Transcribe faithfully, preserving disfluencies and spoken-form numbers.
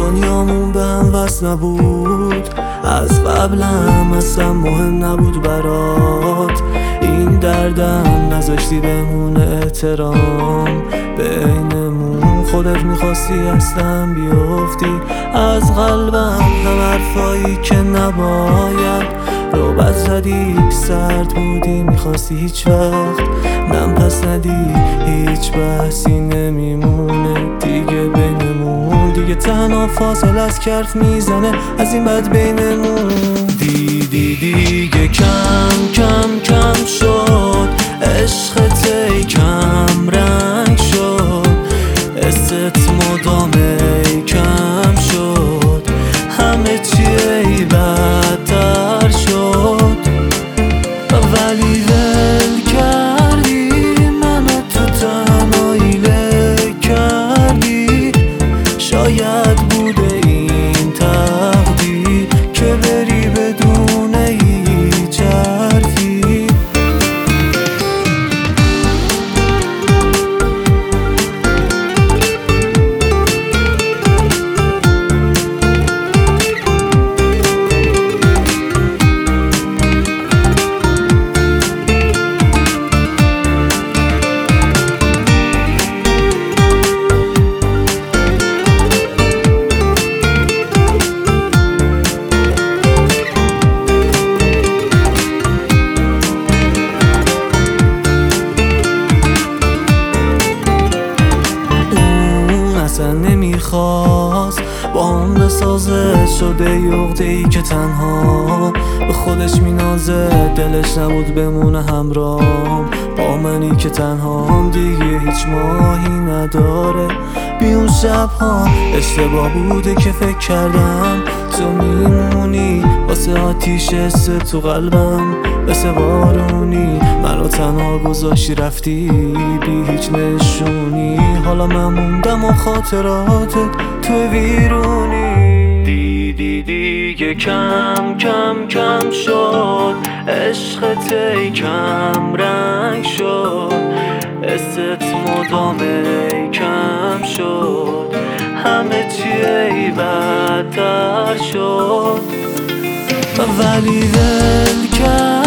دنیامون به هم وصل نبود، از قبلم اصلا مهم نبود برات. این دردم نذاشتی بمونه احترام بینمون، خودت میخواستی اصلا بیفتی از قلبم. هم حرفایی که نباید رو بد زدی، سرد بودی میخواستی هیچ وقت نم پس ندی. هیچ بحثی نمیمونه دیگه بینمون، دیگه تنها فاصله از کرف میزنه از این بد بینمون. دیدی دیگه کم کم کم شد عشقت، ای کم رنگ شد است مدام، ای کم شد همه چی ای بدتر شد. ولی ول کردی منو تو تنهایی له کردی، شاید بوده این تقدیر که بری بدون هیچ حرفی. اصلا نمیخواست با هم بسازه، شده یه عقده‌ای که تنها به خودش مینازه. دلش نبود بمونه همراهم با منی که تنها دیگه هیچ ماهی نداره. بی اون شبها اشتباه بوده که فکر کردم تو میمونی واسه آتیش حس تو قلبم مثل بارونی. منو تنها گذاشتی رفتی بی هیچ نشونی، حالا من موندم و خاطرات تو ویرونی. دیدی دیگه کم کم کم شد عشقت، ای کم رنگ شد است مدام، ای کم شد همه چی ای بدتر شد. ولی ول کرد